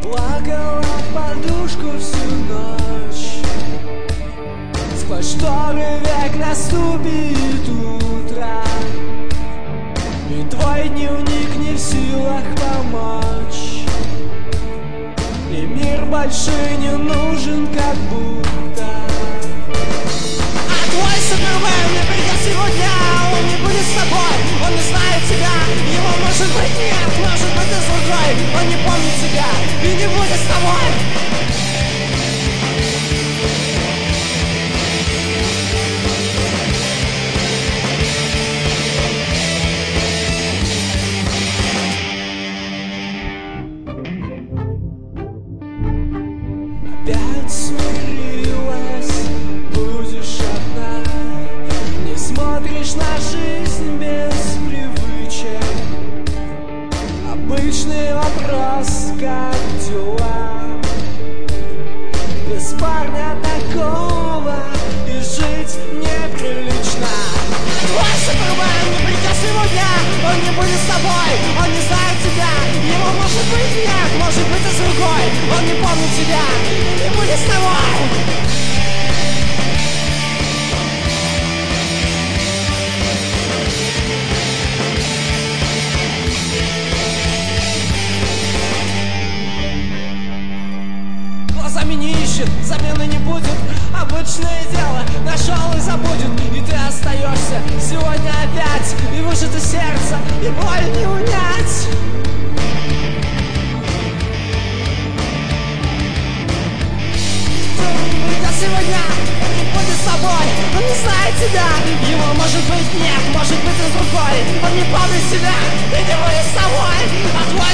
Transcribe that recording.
Плакала в подушку всю ночь. Сквозь шторы век наступит утро, и твой дневник не в силах помочь. И мир больше не нужен, как будто. А твой Супермен не придет сегодня, он не будет с тобой, он не знает тебя. Его может быть нет, может быть ты другой. Он не помнит тебя и не будет с тобой. Опять смирилась, будешь одна. Не смотришь на жизнь без привычек. Обычный вопрос, как дела? Без парня такого и жить неприлично. Твой Супермен не придет сегодня, он не будет с тобой, он не знает тебя. Его может быть нет, может быть и другой. Он не помнит тебя и не будет с тобой. Глазами не ищет, замены не будет. Обычное дело, нашел и забудет. И ты остаешься сегодня опять. И выжато сердце, и боль не унять. Придет сегодня, он не будет с тобой. Он не знает тебя. Его может быть нет, может быть и другой. Он не помнит себя и не будет с тобой. А твой